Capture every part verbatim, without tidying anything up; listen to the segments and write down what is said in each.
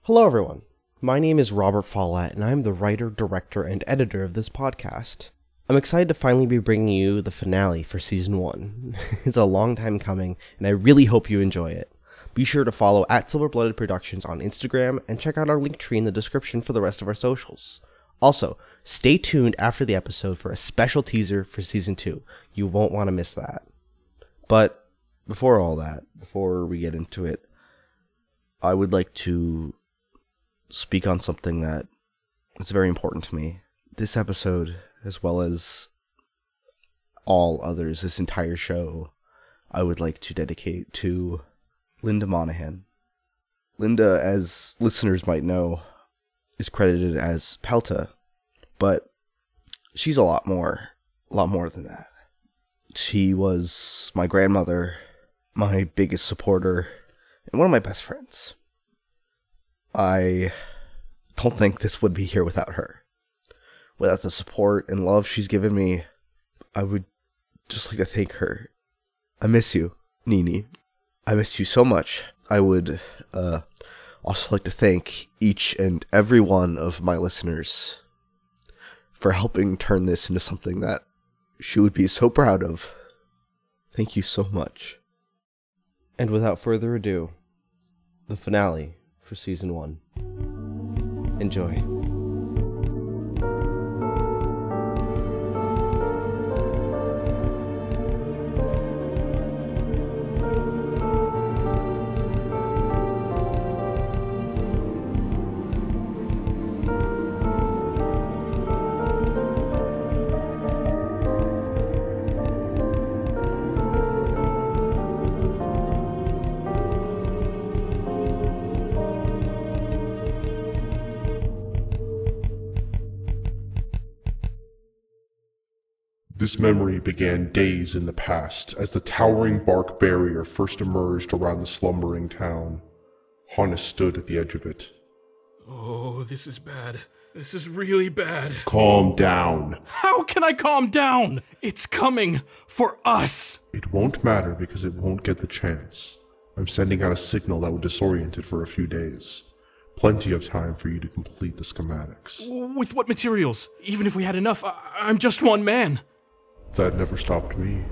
Hello everyone, my name is Robert Follett and I am the writer, director, and editor of this podcast. I'm excited to finally be bringing you the finale for season one. It's a long time coming and I really hope you enjoy it. Be sure to follow at Silver-Blooded Productions on Instagram and check out our link tree in the description for the rest of our socials. Also, stay tuned after the episode for a special teaser for season two. You won't want to miss that. But before all that, before we get into it, I would like to speak on something that is very important to me. This episode, as well as all others, this entire show, I would like to dedicate to Linda Monahan. Linda, as listeners might know, is credited as Pelta, but she's a lot more, a lot more than that. She was my grandmother, my biggest supporter, and one of my best friends. I don't think this would be here without her. Without the support and love she's given me, I would just like to thank her. I miss you, Nini. I miss you so much. I would uh, also like to thank each and every one of my listeners for helping turn this into something that she would be so proud of. Thank you so much. And without further ado, the finale for season one. Enjoy. This memory began days in the past, as the towering bark barrier first emerged around the slumbering town. Hannes stood at the edge of it. Oh, this is bad. This is really bad. Calm down. How can I calm down? It's coming for us. It won't matter because it won't get the chance. I'm sending out a signal that will disorient it for a few days. Plenty of time for you to complete the schematics. With what materials? Even if we had enough, I- I'm just one man. That never stopped me.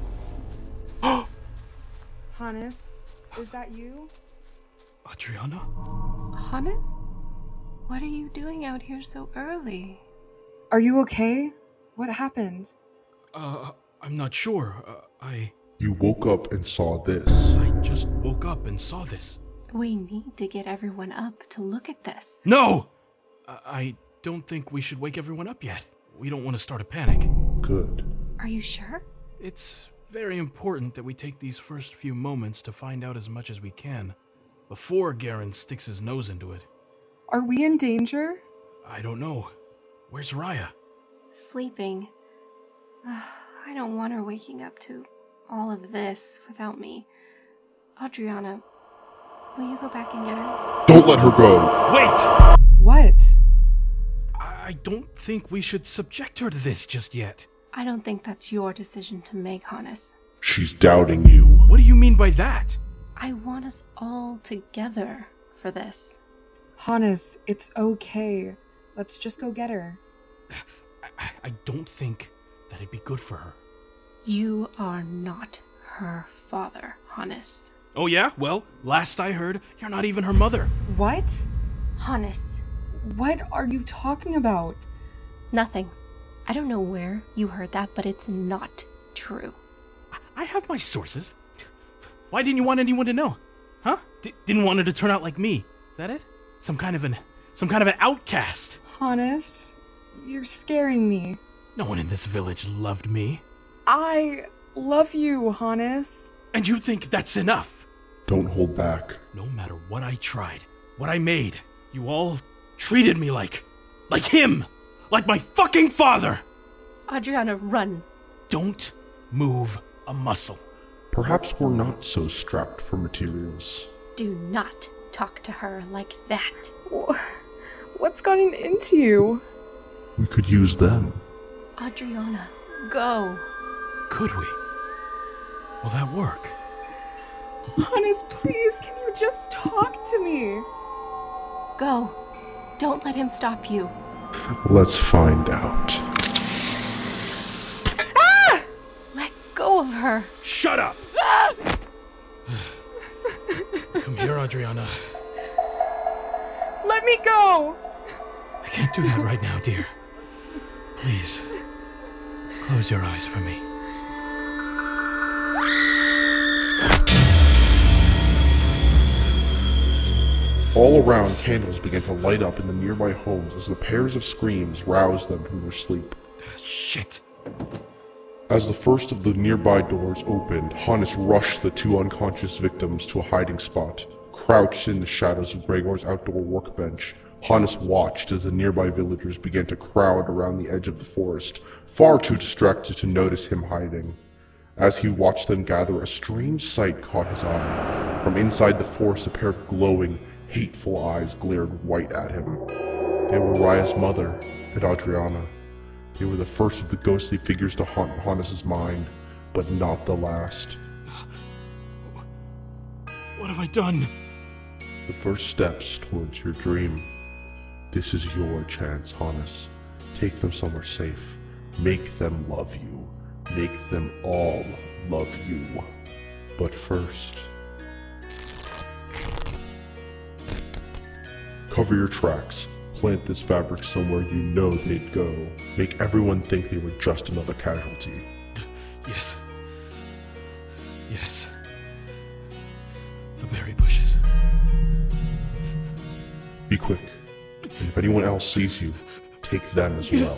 Hannes, is that you? Adriana? Hannes? What are you doing out here so early? Are you okay? What happened? Uh, I'm not sure. Uh, I... You woke up and saw this. I just woke up and saw this. We need to get everyone up to look at this. No! Uh, I don't think we should wake everyone up yet. We don't want to start a panic. Good. Are you sure? It's very important that we take these first few moments to find out as much as we can before Garen sticks his nose into it. Are we in danger? I don't know. Where's Raya? Sleeping. I don't want her waking up to all of this without me. Adriana, will you go back and get her? Don't let her go! Wait! What? I don't think we should subject her to this just yet. I don't think that's your decision to make, Hannes. She's doubting you. What do you mean by that? I want us all together for this. Hannes, it's okay. Let's just go get her. I, I don't think that it'd be good for her. You are not her father, Hannes. Oh yeah? Well, last I heard, you're not even her mother. What? Hannes. What are you talking about? Nothing. I don't know where you heard that, but it's not true. I have my sources. Why didn't you want anyone to know? Huh? D- didn't want her to turn out like me. Is that it? Some kind of an... some kind of an outcast. Hannes, you're scaring me. No one in this village loved me. I love you, Hannes. And you think that's enough? Don't hold back. No matter what I tried, what I made, you all treated me like... like him! Like my fucking father! Adriana, run. Don't move a muscle. Perhaps we're not so strapped for materials. Do not talk to her like that. What's gotten into you? We could use them. Adriana, go. Could we? Will that work? Hannes, please, can you just talk to me? Go. Don't let him stop you. Let's find out. Ah! Let go of her. Shut up! Come here, Adriana. Let me go! I can't do that right now, dear. Please, close your eyes for me. All around, candles began to light up in the nearby homes as the pairs of screams roused them from their sleep. Shit. As the first of the nearby doors opened, Hannes rushed the two unconscious victims to a hiding spot. Crouched in the shadows of Gregor's outdoor workbench, Hannes watched as the nearby villagers began to crowd around the edge of the forest, far too distracted to notice him hiding. As he watched them gather, a strange sight caught his eye. From inside the forest, a pair of glowing, hateful eyes glared white at him. They were Raya's mother and Adriana. They were the first of the ghostly figures to haunt Hannes' mind, but not the last. What have I done? The first steps towards your dream. This is your chance, Hannes. Take them somewhere safe. Make them love you. Make them all love you. But first, cover your tracks. Plant this fabric somewhere you know they'd go. Make everyone think they were just another casualty. Yes. Yes. The berry bushes. Be quick. And if anyone else sees you, take them as well.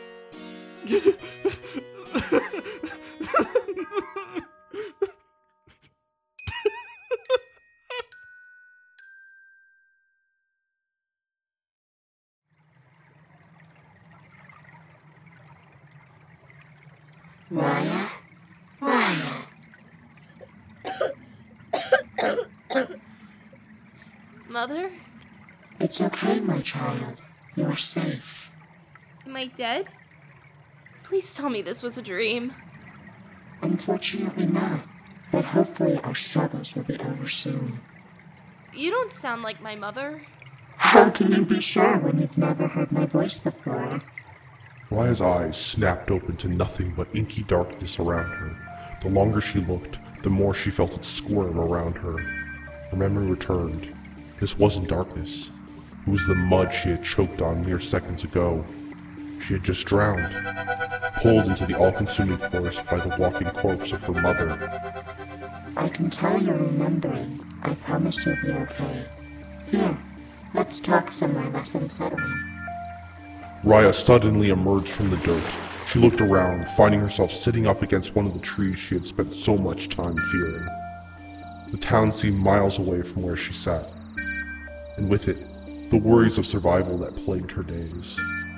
Raya? Raya? Mother? It's okay, my child. You're safe. Am I dead? Please tell me this was a dream. Unfortunately not, but hopefully our struggles will be over soon. You don't sound like my mother. How can you be sure when you've never heard my voice before? Raya's eyes snapped open to nothing but inky darkness around her. The longer she looked, the more she felt it squirm around her. Her memory returned. This wasn't darkness. It was the mud she had choked on mere seconds ago. She had just drowned, pulled into the all-consuming forest by the walking corpse of her mother. I can tell you're remembering. I promise you'll be okay. Here, let's talk somewhere less unsettling. Raya suddenly emerged from the dirt. She looked around, finding herself sitting up against one of the trees she had spent so much time fearing. The town seemed miles away from where she sat, and with it, the worries of survival that plagued her days.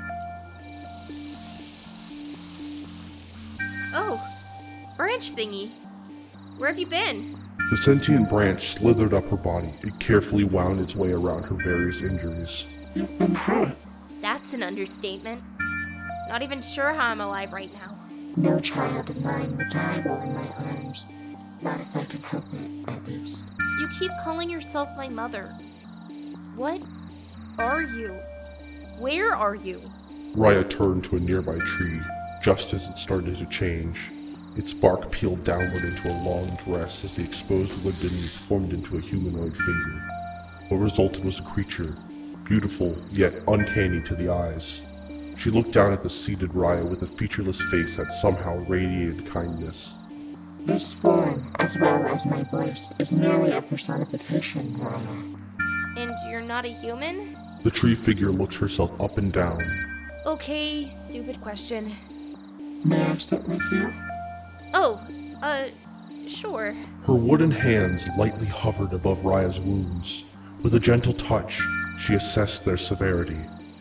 Oh, branch thingy. Where have you been? The sentient branch slithered up her body. It carefully wound its way around her various injuries. You've been hurt. That's an understatement. Not even sure how I'm alive right now. No child of mine will die while in my arms. Not if I can help it, at least. You keep calling yourself my mother. What are you? Where are you? Raya turned to a nearby tree, just as it started to change. Its bark peeled downward into a long dress as the exposed wood beneath formed into a humanoid figure. What resulted was a creature, beautiful yet uncanny to the eyes. She looked down at the seated Raya with a featureless face that somehow radiated kindness. This form, as well as my voice, is merely a personification, Raya. And you're not a human? The tree figure looked herself up and down. Okay, stupid question. May I sit with you? Oh, uh, sure. Her wooden hands lightly hovered above Raya's wounds. With a gentle touch, she assessed their severity.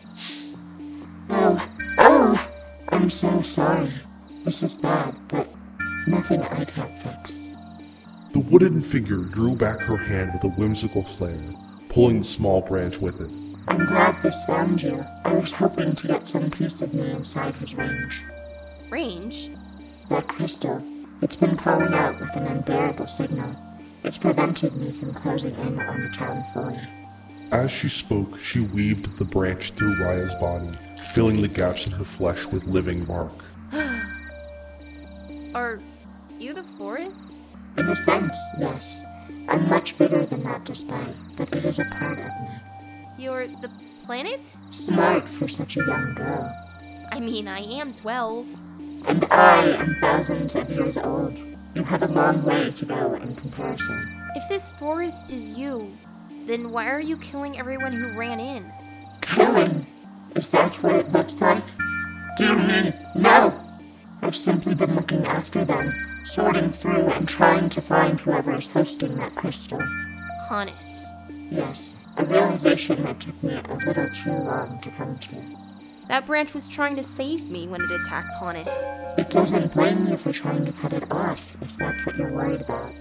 Oh, oh! I'm so sorry. This is bad, but nothing I can't fix. The wooden figure drew back her hand with a whimsical flare, pulling the small branch with it. I'm glad this found you. I was hoping to get some piece of me inside his range. Range? That crystal, it's been calling out with an unbearable signal. It's prevented me from closing in on the town fully. As she spoke, she weaved the branch through Raya's body, filling the gaps in her flesh with living bark. Are you the forest? In a sense, yes. I'm much bigger than that display, but it is a part of me. You're the planet? Smart for such a young girl. I mean, I am twelve. And I am thousands of years old. You have a long way to go in comparison. If this forest is you, then why are you killing everyone who ran in? Killing? Is that what it looks like? Dear me, no! I've simply been looking after them, sorting through and trying to find whoever is hosting that crystal. Hannes. Yes, a realization that took me a little too long to come to. That branch was trying to save me when it attacked Hannes. It doesn't blame you for trying to cut it off, if that's what you're worried about.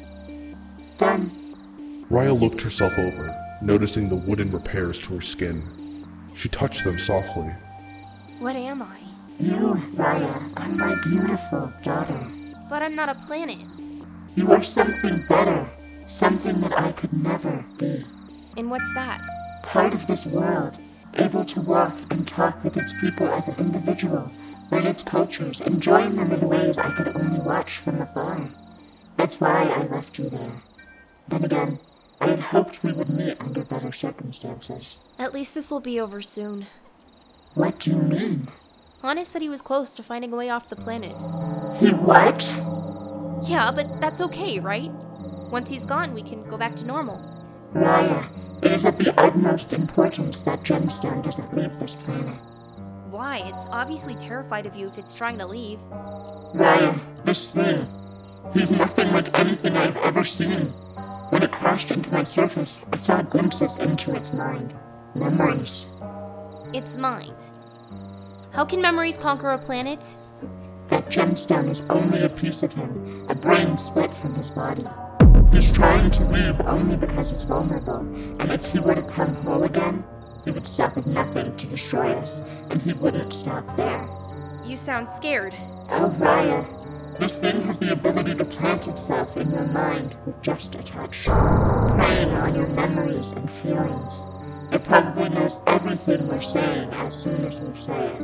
Done. Raya looked herself over, noticing the wooden repairs to her skin. She touched them softly. What am I? You, Raya, are my beautiful daughter. But I'm not a planet. You are something better, something that I could never be. And what's that? Part of this world, able to walk and talk with its people as an individual, learn its cultures, and join them in ways I could only watch from afar. That's why I left you there. Then again, I had hoped we would meet under better circumstances. At least this will be over soon. What do you mean? Hannes said he was close to finding a way off the planet. He what? Yeah, but that's okay, right? Once he's gone, we can go back to normal. Raya, it is of the utmost importance that Gemstone doesn't leave this planet. Why? It's obviously terrified of you if it's trying to leave. Raya, this thing, he's nothing like anything I've ever seen. When it crashed into my surface, I saw glimpses into its mind. Memories. Its mind. How can memories conquer a planet? That gemstone is only a piece of him, a brain split from his body. He's trying to leave only because he's vulnerable, and if he were to come whole again, he would stop at nothing to destroy us, and he wouldn't stop there. You sound scared. Oh, Raya, this thing has the ability to plant itself in your mind with just a touch, preying on your memories and feelings. It probably knows everything we're saying as soon as we say it.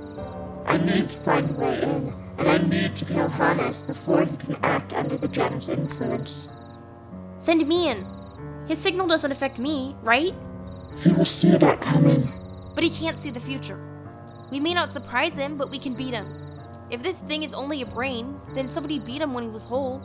I need to find a way in, and I need to kill Hannes before he can act under the gem's influence. Send me in. His signal doesn't affect me, right? He will see that coming. But he can't see the future. We may not surprise him, but we can beat him. If this thing is only a brain, then somebody beat him when he was whole.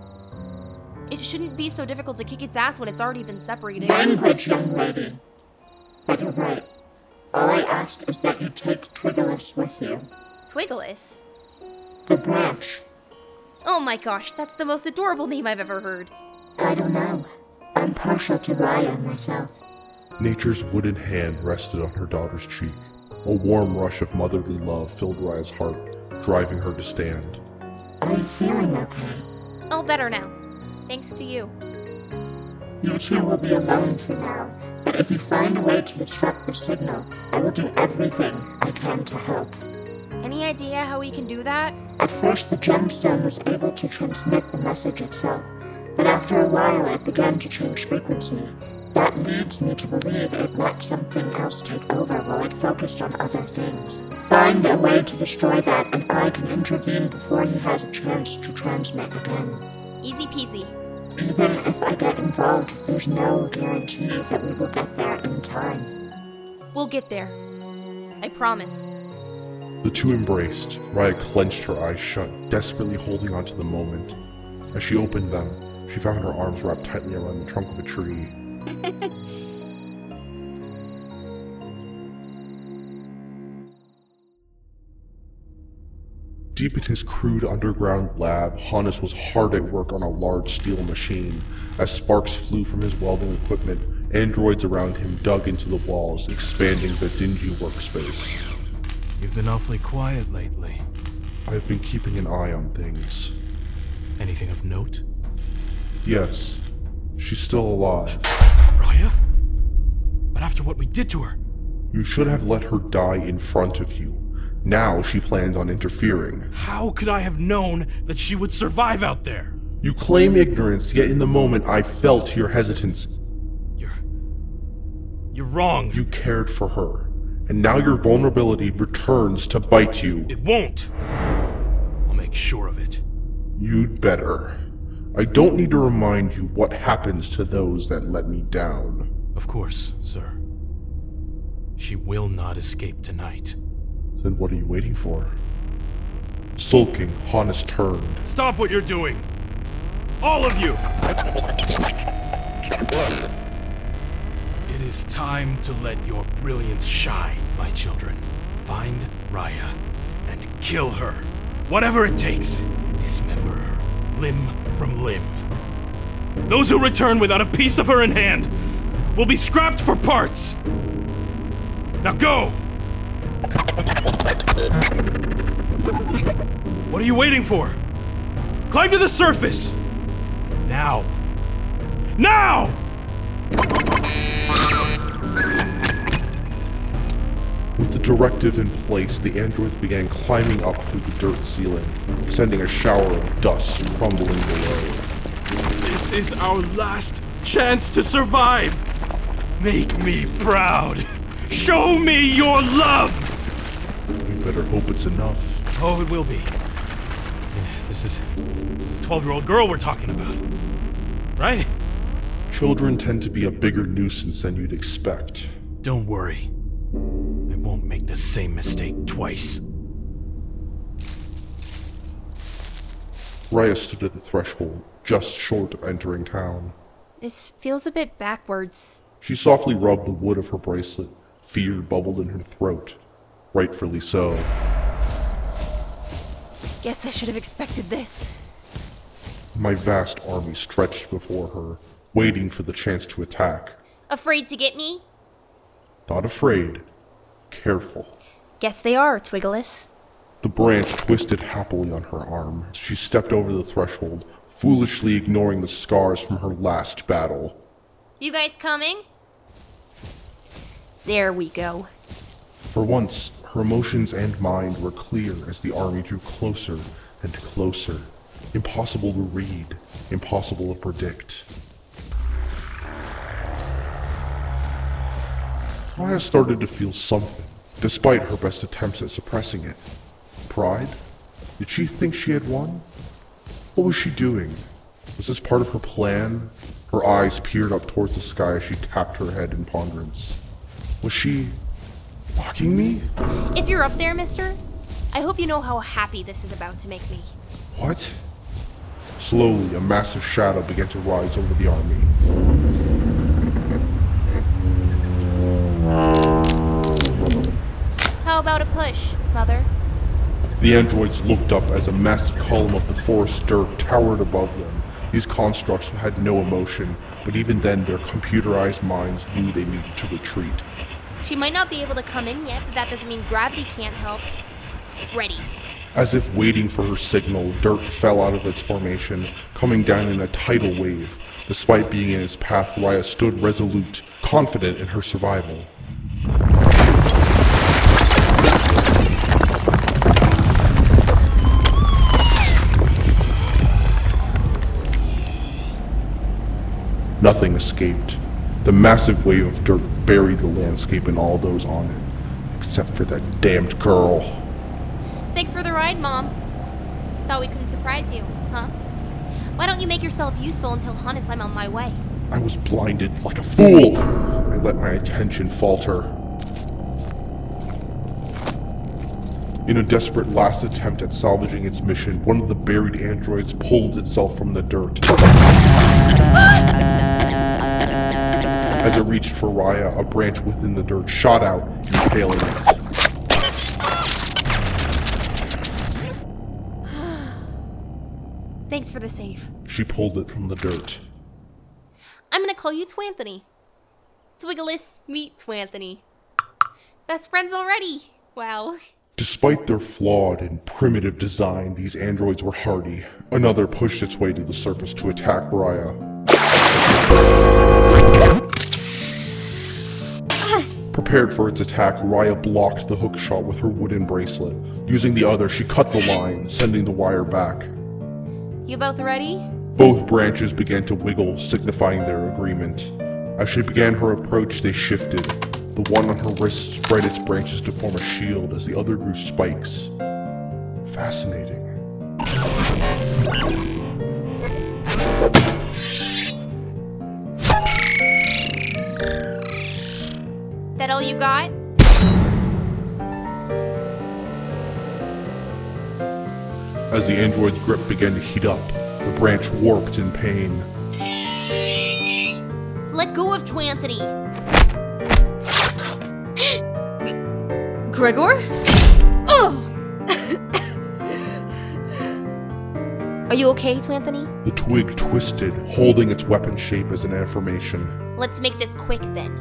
It shouldn't be so difficult to kick its ass when it's already been separated. Language, young lady. But you're right. All I ask is that you take Twiggless with you. Twiggless? The branch. Oh my gosh, that's the most adorable name I've ever heard. I don't know. I'm partial to Raya myself. Nature's wooden hand rested on her daughter's cheek. A warm rush of motherly love filled Raya's heart, driving her to stand. Are you feeling okay? All better now. Thanks to you. You two will be alone for now, but if you find a way to disrupt the signal, I will do everything I can to help. Any idea how we can do that? At first, the gemstone was able to transmit the message itself, but after a while it began to change frequency. That leads me to believe it let something else take over while it focused on other things. Find a way to destroy that, and I can intervene before he has a chance to transmit again. Easy peasy. Even if I get involved, there's no guarantee that we will get there in time. We'll get there. I promise. The two embraced. Raya clenched her eyes shut, desperately holding on to the moment. As she opened them, she found her arms wrapped tightly around the trunk of a tree. Deep in his crude underground lab, Hannes was hard at work on a large steel machine. As sparks flew from his welding equipment, androids around him dug into the walls, expanding the dingy workspace. You've been awfully quiet lately. I've been keeping an eye on things. Anything of note? Yes, she's still alive. Raya? But after what we did to her... You should have let her die in front of you. Now she plans on interfering. How could I have known that she would survive out there? You claim ignorance, yet in the moment I felt your hesitance. You're... You're wrong. You cared for her, and now your vulnerability returns to bite you. It won't. I'll make sure of it. You'd better. I don't need to remind you what happens to those that let me down. Of course, sir. She will not escape tonight. Then what are you waiting for? Sulking, Hannes turned. Stop what you're doing! All of you! It is time to let your brilliance shine, my children. Find Raya and kill her. Whatever it takes. Dismember her, limb from limb. Those who return without a piece of her in hand will be scrapped for parts. Now go! What are you waiting for? Climb to the surface! Now! Now! With the directive in place, the androids began climbing up through the dirt ceiling, sending a shower of dust crumbling below. This is our last chance to survive! Make me proud! Show me your love! We better hope it's enough. Oh, it will be. I mean, this is a twelve-year-old girl we're talking about. Right? Children tend to be a bigger nuisance than you'd expect. Don't worry. I won't make the same mistake twice. Raya stood at the threshold, just short of entering town. This feels a bit backwards. She softly rubbed the wood of her bracelet. Fear bubbled in her throat. Rightfully so. Guess I should have expected this. My vast army stretched before her, waiting for the chance to attack. Afraid to get me? Not afraid. Careful. Guess they are, Twiggless. The branch twisted happily on her arm. She stepped over the threshold, foolishly ignoring the scars from her last battle. You guys coming? There we go. For once, her emotions and mind were clear as the army drew closer and closer. Impossible to read, impossible to predict. Raya started to feel something, despite her best attempts at suppressing it. Pride? Did she think she had won? What was she doing? Was this part of her plan? Her eyes peered up towards the sky as she tapped her head in ponderance. Was she mocking me? If you're up there, mister, I hope you know how happy this is about to make me. What? Slowly, a massive shadow began to rise over the army. How about a push, Mother? The androids looked up as a massive column of the forest dirt towered above them. These constructs had no emotion, but even then their computerized minds knew they needed to retreat. She might not be able to come in yet, but that doesn't mean gravity can't help. Ready. As if waiting for her signal, dirt fell out of its formation, coming down in a tidal wave. Despite being in its path, Raya stood resolute, confident in her survival. Nothing escaped. The massive wave of dirt buried the landscape and all those on it, except for that damned girl. Thanks for the ride, Mom. Thought we couldn't surprise you, huh? Why don't you make yourself useful and tell Hannes I'm on my way? I was blinded like a fool. I let my attention falter. In a desperate last attempt at salvaging its mission, one of the buried androids pulled itself from the dirt. As it reached for Raya, a branch within the dirt shot out, impaling it. Thanks for the save. She pulled it from the dirt. I'm gonna call you Twanthony. Twiggless, meet Twanthony. Best friends already. Wow. Despite their flawed and primitive design, these androids were hardy. Another pushed its way to the surface to attack Raya. Prepared for its attack, Raya blocked the hook shot with her wooden bracelet. Using the other, she cut the line, sending the wire back. You both ready? Both branches began to wiggle, signifying their agreement. As she began her approach, they shifted. The one on her wrist spread its branches to form a shield as the other grew spikes. Fascinating. That all you got? As the android's grip began to heat up, the branch warped in pain. Let go of Twanthony. Gregor? Oh! Are you okay, Twanthony? The twig twisted, holding its weapon shape as an affirmation. Let's make this quick then.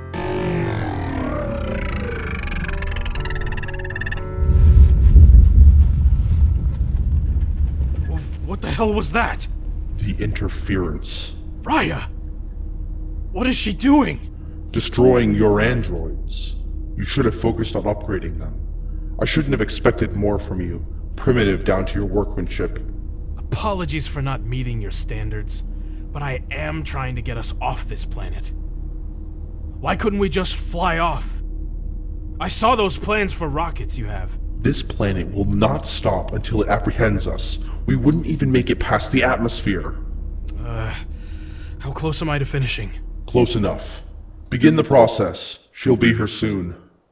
What the hell was that? The interference. Raya! What is she doing? Destroying your androids. You should have focused on upgrading them. I shouldn't have expected more from you, primitive down to your workmanship. Apologies for not meeting your standards, but I am trying to get us off this planet. Why couldn't we just fly off? I saw those plans for rockets you have. This planet will not stop until it apprehends us. We wouldn't even make it past the atmosphere. Uh, how close am I to finishing? Close enough. Begin the process. She'll be here soon.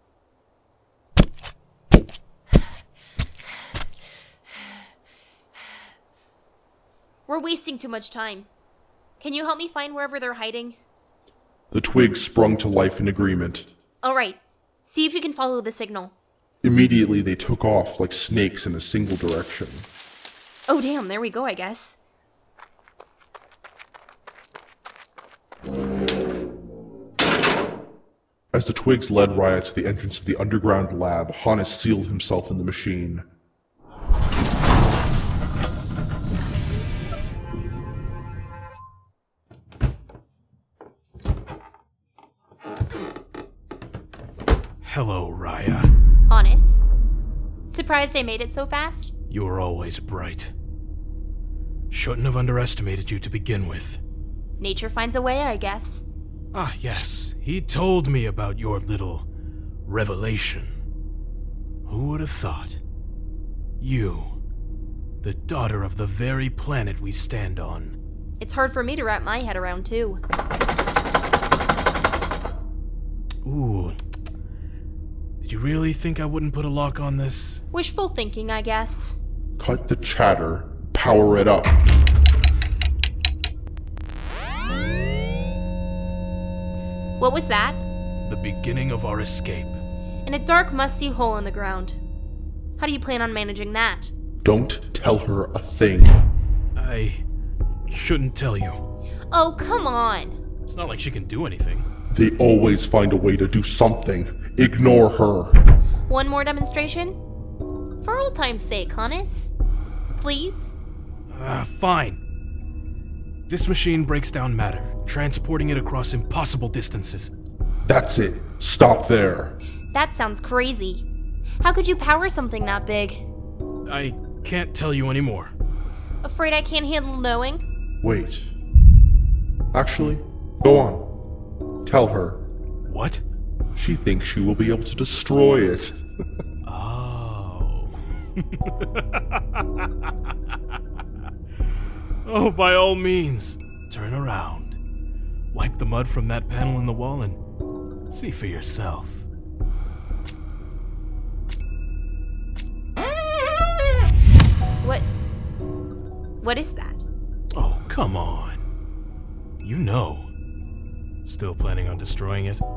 We're wasting too much time. Can you help me find wherever they're hiding? The twig sprung to life in agreement. Alright. See if you can follow the signal. Immediately they took off like snakes in a single direction. Oh damn, there we go, I guess. As the twigs led Raya to the entrance of the underground lab, Hannes sealed himself in the machine. Hello, Raya. Hannes? Surprised I made it so fast? You were always bright. Shouldn't have underestimated you to begin with. Nature finds a way, I guess. Ah, yes. He told me about your little revelation. Who would have thought? You, the daughter of the very planet we stand on. It's hard for me to wrap my head around, too. Ooh. Did you really think I wouldn't put a lock on this? Wishful thinking, I guess. Cut the chatter. Power it up. What was that? The beginning of our escape. In a dark, musty hole in the ground. How do you plan on managing that? Don't tell her a thing. I shouldn't tell you. Oh, come on. It's not like she can do anything. They always find a way to do something. Ignore her. One more demonstration? For old time's sake, Hannes. Please? Ah, uh, fine. This machine breaks down matter, transporting it across impossible distances. That's it. Stop there. That sounds crazy. How could you power something that big? I can't tell you anymore. Afraid I can't handle knowing? Wait. Actually, go on. Tell her. What? She thinks she will be able to destroy it. Oh. Oh, by all means, turn around. Wipe the mud from that panel in the wall and see for yourself. What? What is that? Oh, come on. You know. Still planning on destroying it?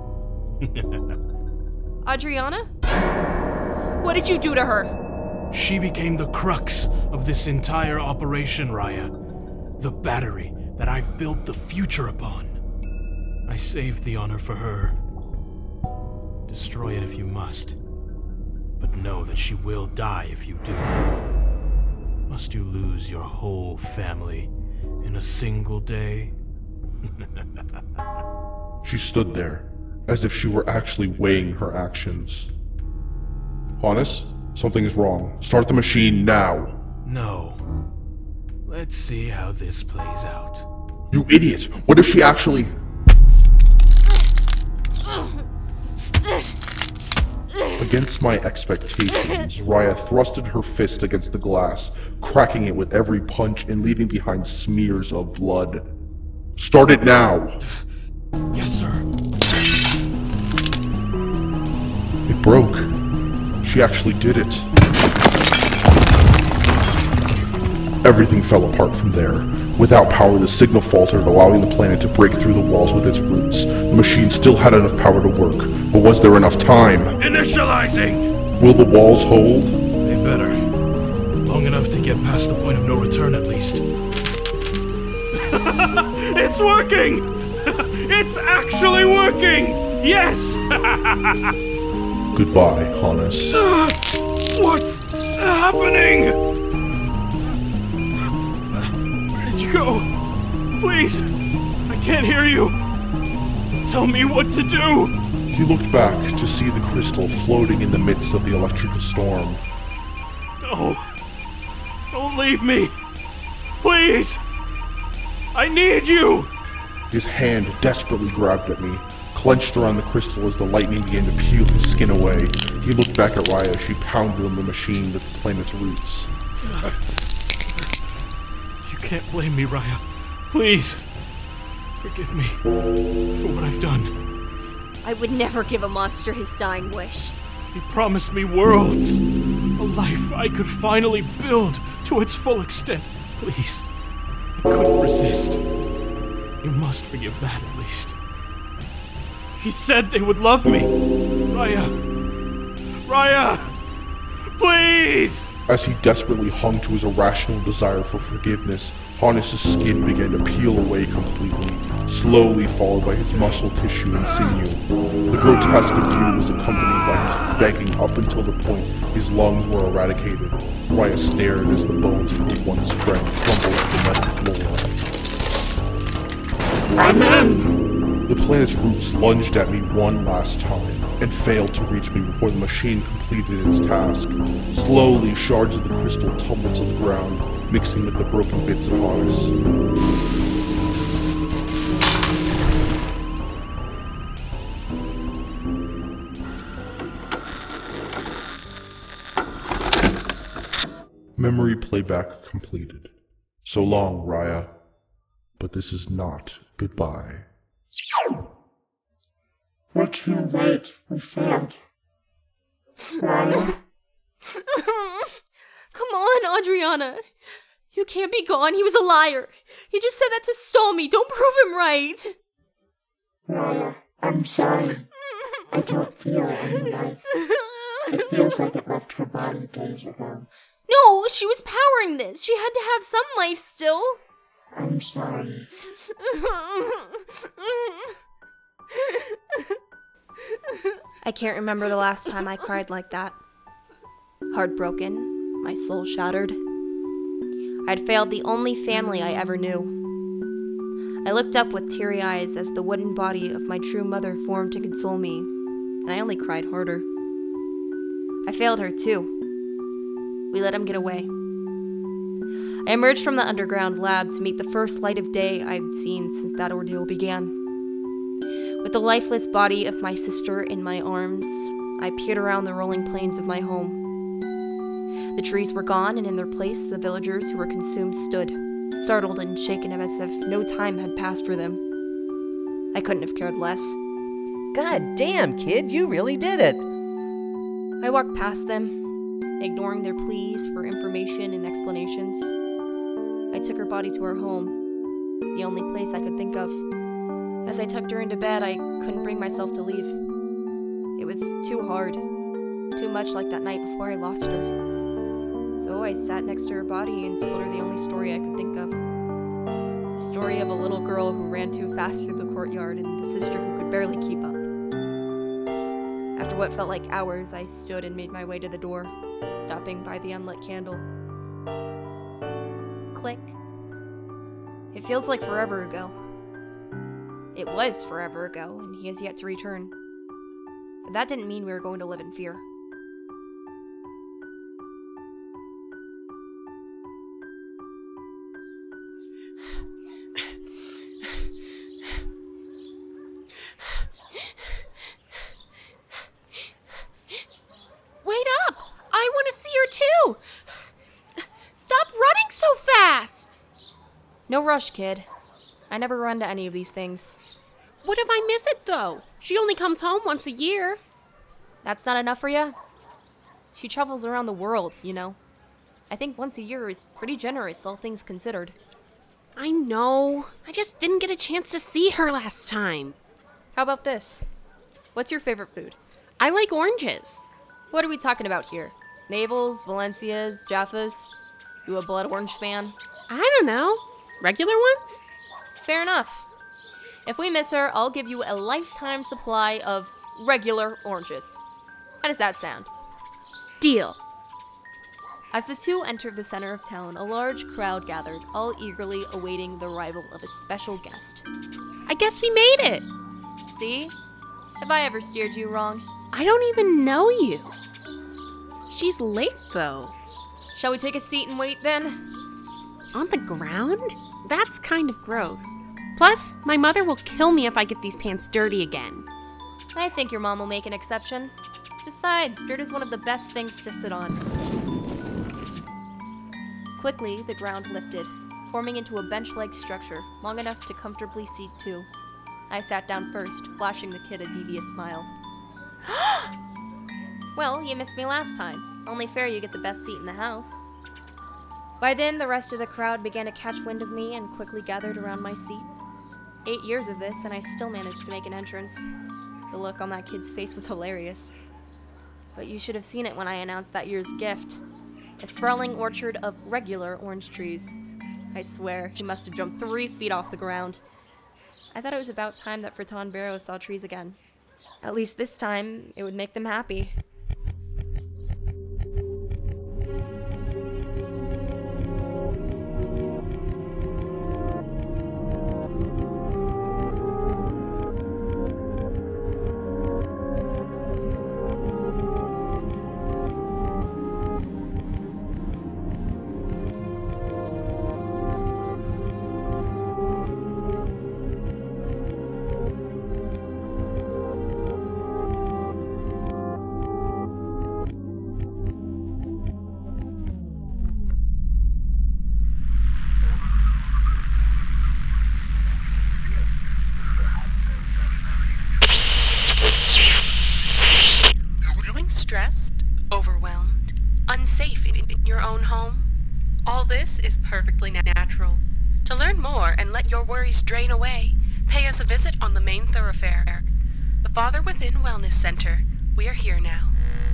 Adriana? What did you do to her? She became the crux of this entire operation, Raya. The battery that I've built the future upon. I saved the honor for her. Destroy it if you must. But know that she will die if you do. Must you lose your whole family in a single day? She stood there, as if she were actually weighing her actions. Hannes, something is wrong. Start the machine now. No. Let's see how this plays out. You idiot! What if she actually... Against my expectations, Raya thrusted her fist against the glass, cracking it with every punch and leaving behind smears of blood. Start it now! Yes, sir. It broke. She actually did it. Everything fell apart from there. Without power, the signal faltered, allowing the planet to break through the walls with its roots. The machine still had enough power to work, but was there enough time? Initializing! Will the walls hold? They better. Long enough to get past the point of no return, at least. It's working! It's actually working! Yes! Goodbye, Hannes. What's happening? Where did you go? Please, I can't hear you. Tell me what to do. He looked back to see the crystal floating in the midst of the electrical storm. No. Don't leave me. Please. I need you. His hand desperately grabbed at me, clenched around the crystal as the lightning began to peel his skin away. He looked back at Raya as she pounded on the machine with the planet's roots. You can't blame me, Raya. Please. Forgive me for what I've done. I would never give a monster his dying wish. He promised me worlds. A life I could finally build to its full extent. Please. I couldn't resist. You must forgive that, at least. He said they would love me. Raya. Raya! Please! As he desperately hung to his irrational desire for forgiveness, Hannes' skin began to peel away completely, slowly followed by his muscle tissue and sinew. The grotesque view was accompanied by his begging up until the point his lungs were eradicated. Raya stared as the bones of her once friend crumbled to the metal floor. I'm in! The planet's roots lunged at me one last time, and failed to reach me before the machine completed its task. Slowly, shards of the crystal tumbled to the ground, mixing with the broken bits of Hannes. Memory playback completed. So long, Raya. But this is not goodbye. We're too late. We failed. Raya? Come on, Adriana. You can't be gone. He was a liar. He just said that to stall me. Don't prove him right. Raya, I'm sorry. I don't feel any life. It feels like it left her body days ago. No, she was powering this. She had to have some life still. I'm sorry. I can't remember the last time I cried like that. Heartbroken, my soul shattered. I'd failed the only family I ever knew. I looked up with teary eyes as the wooden body of my true mother formed to console me, and I only cried harder. I failed her too. We let him get away. I emerged from the underground lab to meet the first light of day I'd seen since that ordeal began. With the lifeless body of my sister in my arms, I peered around the rolling plains of my home. The trees were gone, and in their place, the villagers who were consumed stood, startled and shaken as if no time had passed for them. I couldn't have cared less. God damn, kid, you really did it! I walked past them, ignoring their pleas for information and explanations. I took her body to her home, the only place I could think of. As I tucked her into bed, I couldn't bring myself to leave. It was too hard, too much like that night before I lost her. So I sat next to her body and told her the only story I could think of. The story of a little girl who ran too fast through the courtyard and the sister who could barely keep up. After what felt like hours, I stood and made my way to the door, stopping by the unlit candle. Click. It feels like forever ago. It was forever ago, and he has yet to return. But that didn't mean we were going to live in fear. No rush, kid. I never run to any of these things. What if I miss it, though? She only comes home once a year. That's not enough for you? She travels around the world, you know. I think once a year is pretty generous, all things considered. I know. I just didn't get a chance to see her last time. How about this? What's your favorite food? I like oranges. What are we talking about here? Navels, Valencias, Jaffas? You a blood orange fan? I don't know. Regular ones? Fair enough. If we miss her, I'll give you a lifetime supply of regular oranges. How does that sound? Deal. As the two entered the center of town, a large crowd gathered, all eagerly awaiting the arrival of a special guest. I guess we made it. See? Have I ever steered you wrong? I don't even know you. She's late, though. Shall we take a seat and wait, then? On the ground? That's kind of gross. Plus, my mother will kill me if I get these pants dirty again. I think your mom will make an exception. Besides, dirt is one of the best things to sit on. Quickly, the ground lifted, forming into a bench-like structure, long enough to comfortably seat two. I sat down first, flashing the kid a devious smile. Well, you missed me last time. Only fair you get the best seat in the house. By then, the rest of the crowd began to catch wind of me and quickly gathered around my seat. Eight years of this, and I still managed to make an entrance. The look on that kid's face was hilarious. But you should have seen it when I announced that year's gift. A sprawling orchard of regular orange trees. I swear, he must have jumped three feet off the ground. I thought it was about time that Fraton Barrow saw trees again. At least this time, it would make them happy. Stressed, overwhelmed, unsafe in, in your own home? All this is perfectly natural. To learn more and let your worries drain away, pay us a visit on the main thoroughfare. The Father Within Wellness Center. We are here now.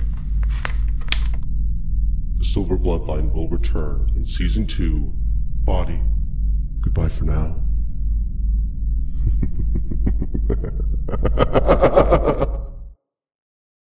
The Silver Bloodline will return in Season two. Body. Goodbye for now.